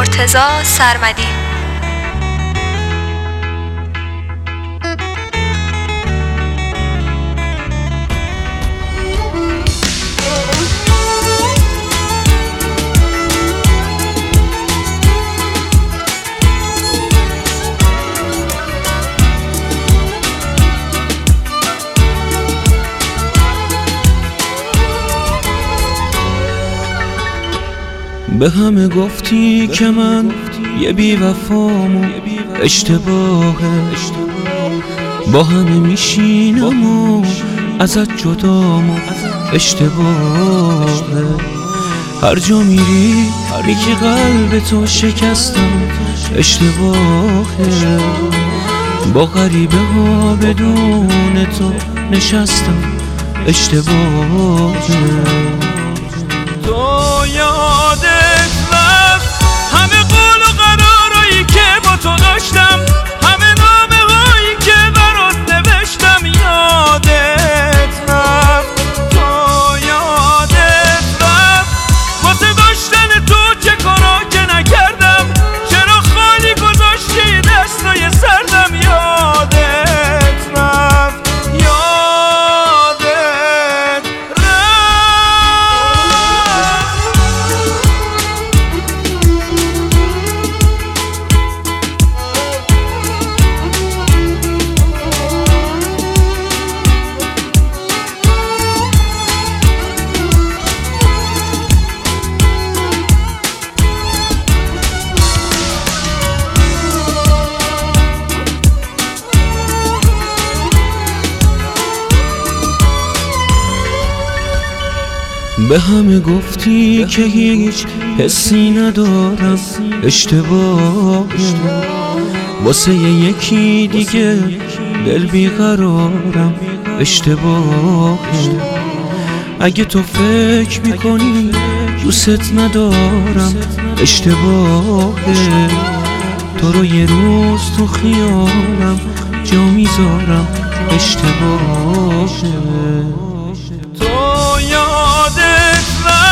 مرتضی سرمدی. به همه گفتی که من یه بی‌وفام و اشتباهه، با همه میشینم و ازت جدام و اشتباهه. هر جا میری میگی قلب تو شکستم، اشتباهه. با غریبه ها بدون تو نشستم، اشتباهه. تو یادت رفت همه قول و قرارایی که با تو داشتم، همه نامه هایی که برات نوشتم. یادت رفت، تو یادت رفت واسه داشتن تو چه کارا که نکردم، چرا خالی گذاشتی دستای سردم. یادت رفت، به همه گفتی که هیچ حسی ندارم، اشتباهه. واسه یکی دیگه دل بیقرارم، اشتباهه. اگه تو فکر میکنی دوست ندارم، اشتباهه. تو رو یه روز تو خیالم جا میذارم، اشتباهه. تو یادت رفت